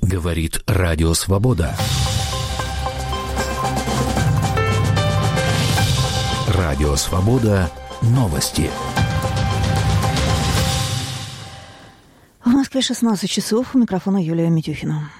Говорит Радио Свобода. Радио Свобода. Новости. В Москве 16 часов. У микрофона Юлия Митюхина.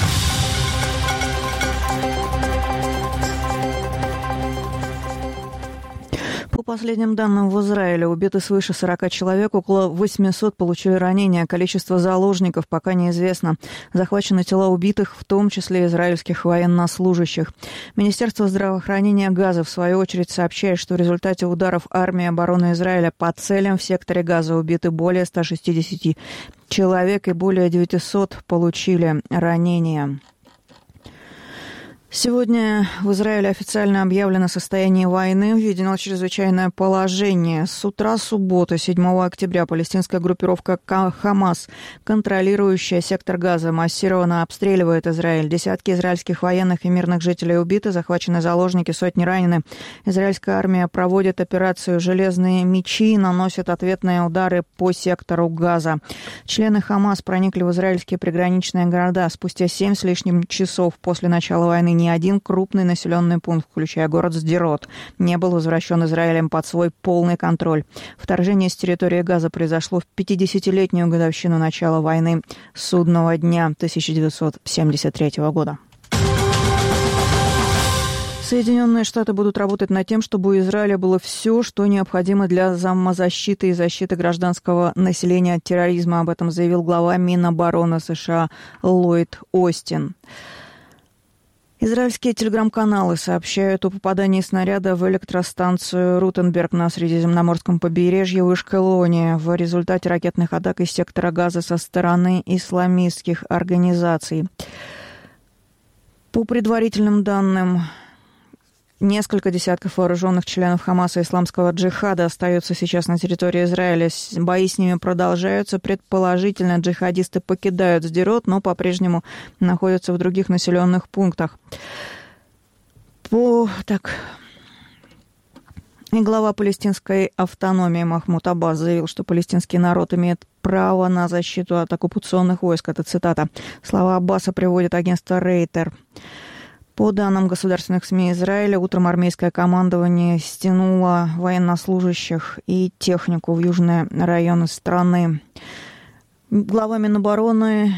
По последним данным, в Израиле убиты свыше 40 человек, около 800 получили ранения. Количество заложников пока неизвестно. Захвачены тела убитых, в том числе израильских военнослужащих. Министерство здравоохранения Газа, в свою очередь, сообщает, что в результате ударов армии обороны Израиля по целям в секторе Газа убиты более 160 человек и более 900 получили ранения. Сегодня в Израиле официально объявлено состояние войны, введено чрезвычайное положение. С утра субботы, 7 октября, палестинская группировка «Хамас», контролирующая сектор Газа, массированно обстреливает Израиль. Десятки израильских военных и мирных жителей убиты, захвачены заложники, сотни ранены. Израильская армия проводит операцию «Железные мечи», наносит ответные удары по сектору Газа. Члены «Хамас» проникли в израильские приграничные города. Спустя 7 с лишним часов после начала войны ни один крупный населенный пункт, включая город Сдерот, не был возвращен Израилем под свой полный контроль. Вторжение с территории Газа произошло в 50-летнюю годовщину начала войны Судного дня 1973 года. Соединенные Штаты будут работать над тем, чтобы у Израиля было все, что необходимо для самозащиты и защиты гражданского населения от терроризма. Об этом заявил глава Минобороны США Ллойд Остин. Израильские телеграм-каналы сообщают о попадании снаряда в электростанцию Рутенберг на Средиземноморском побережье в Ашкелоне в результате ракетных атак из сектора Газа со стороны исламистских организаций. По предварительным данным, несколько десятков вооруженных членов Хамаса и исламского джихада остаются сейчас на территории Израиля. Бои с ними продолжаются. Предположительно, джихадисты покидают Сдерот, но по-прежнему находятся в других населенных пунктах. И глава палестинской автономии Махмуд Аббас заявил, что палестинский народ имеет право на защиту от оккупационных войск. Это цитата. Слова Аббаса приводит агентство Рейтер. По данным государственных СМИ Израиля, утром армейское командование стянуло военнослужащих и технику в южные районы страны. Глава Минобороны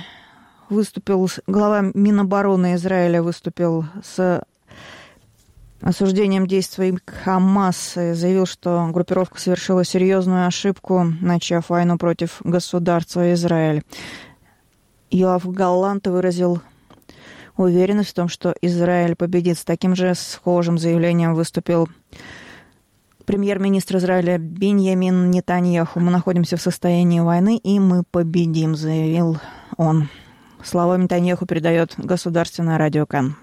Израиля выступил с осуждением действий Хамас и заявил, что группировка совершила серьезную ошибку, начав войну против государства Израиль. Йоав Галлант выразил уверенность в том, что Израиль победит. С таким же схожим заявлением выступил премьер-министр Израиля Биньямин Нетаньяху. «Мы находимся в состоянии войны, и мы победим», заявил он. Слова Нетаньяху передает государственное радио КАН.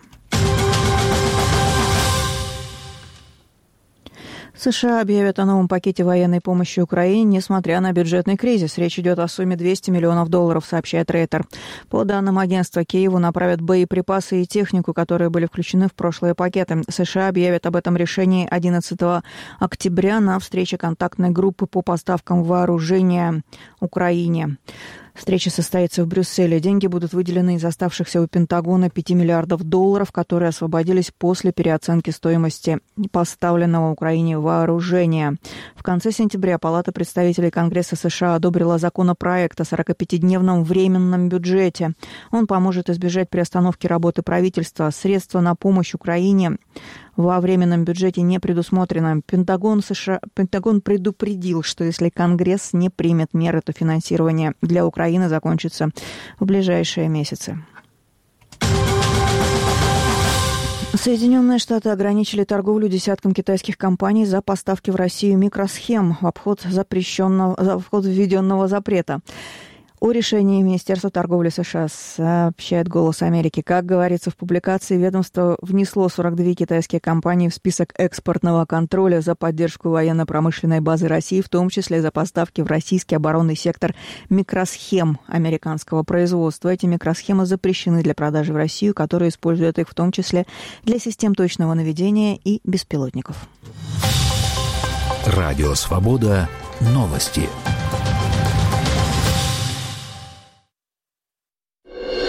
США объявят о новом пакете военной помощи Украине, несмотря на бюджетный кризис. Речь идет о сумме $200 миллионов, сообщает Рейтер. По данным агентства, Киеву направят боеприпасы и технику, которые были включены в прошлые пакеты. США объявят об этом решении 11 октября на встрече контактной группы по поставкам вооружения Украине. Встреча состоится в Брюсселе. Деньги будут выделены из оставшихся у Пентагона $5 миллиардов, которые освободились после переоценки стоимости поставленного Украине вооружения. В конце сентября Палата представителей Конгресса США одобрила законопроект о 45-дневном временном бюджете. Он поможет избежать приостановки работы правительства. Средства на помощь Украине во временном бюджете не предусмотрено. Пентагон предупредил, что если Конгресс не примет меры, то финансирование для Украины закончится в ближайшие месяцы. Соединенные Штаты ограничили торговлю десяткам китайских компаний за поставки в Россию микросхем в обход введенного запрета. О решении Министерства торговли США сообщает «Голос Америки». Как говорится в публикации, ведомство внесло 42 китайские компании в список экспортного контроля за поддержку военно-промышленной базы России, в том числе за поставки в российский оборонный сектор микросхем американского производства. Эти микросхемы запрещены для продажи в Россию, которые используют их в том числе для систем точного наведения и беспилотников. Радио «Свобода». Новости.